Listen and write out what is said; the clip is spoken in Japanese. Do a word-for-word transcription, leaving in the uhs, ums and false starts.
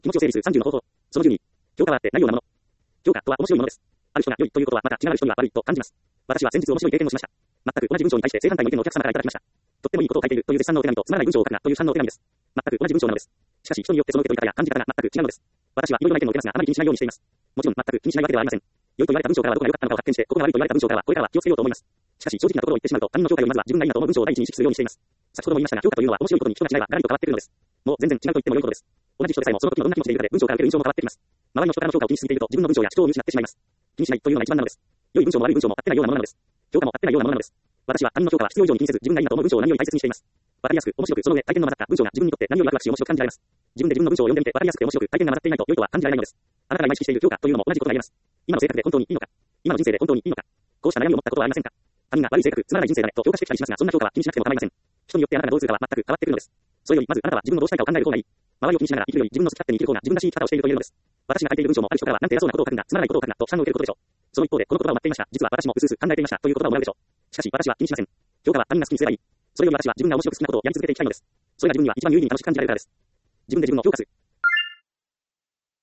気持ちを整理するさんじゅうの方法。そのじゅうに、評価はあってないようなもの。評価とは面白いものです。ある人が良いということはまた違う人には悪いと感じます。私は先日面白い経験をしました。全く同じ文章に対して正反対の意見のお客様からいただきました。とってもいいことを書いているという絶賛のお手紙とつまらない文章を書くなという批判のお手紙です。全く同じ文章なのです。しかし人によってその受け取り方や感じ方が全く違うのです。私はいろいろな意見を受けますがあまり気にしないようにしています。もちろん全く気にしないわけではありません。良いと言われた文章からはどこが良かったのかを発見して、ここが悪いと言われた文章からはこれからは気をつけようと思います。しかし正直なところを言ってしまうと他人の評価よりまずは自分がいいなと思う文章を第一に意識するようにしています。先ほども言いましたが評価というのは面白いことに人が違えばガラリと変わってくるのです。もう全然違うと言っても良いことです。同じ人でさえもその時のどんな気持ちでいるかで文章から受ける印象も変わってきます。周りの人からの評価を気にしすぎていると自分の文章や主張を見失ってしまいます。気にしないというのが一番なのです。良い文章も悪い文章も合ってないようなものなのです。評価も合ってないようなものなのです。私は他人の評価は必要以上に気にせず自分がいいなと思う文章を何より大切にしています。わかりやすく面白くその上体験の混ざった文章が自分にとって何よりワクワクし面白く感じられます。自分で自分の文章を読んでみてわかりやすくて面白く体験が混ざっていないと良いとは感じられないのです。あなたが今意識している評価というのも同じことが言えます。今の生活で本当にいいのか、今の人生で本当にいいのか、こうした悩みを持ったことはありませんか。他人が悪い性格、つまらない人生だねと評価してきたりしますが、そんな評価は気にしなくても構いません。人によってあなたがどうするかは全く変わってくるのです。それよりまずあなたは自分のどうしたいかを考える方がいい。周りを気にしながら生きるより自分の好き勝手に生きる方が自分らしい生き方をしていると言えるのです。私が書いている文章もある人からはなんて偉そうなことを書くんだ、つまらないことを書くなと批判を受けることでしょう。その一方でこの言葉を待っていました。実は私もうすうす考えていましたという言葉をもらうでしょう。しかし私は気にしません。評価は他人が好きにすればいい。それより私は自分が面白く好きなことをやり続けていきたいのです。それが自分には一番有意義に楽しく感じられるからです。自分で自分を評価する。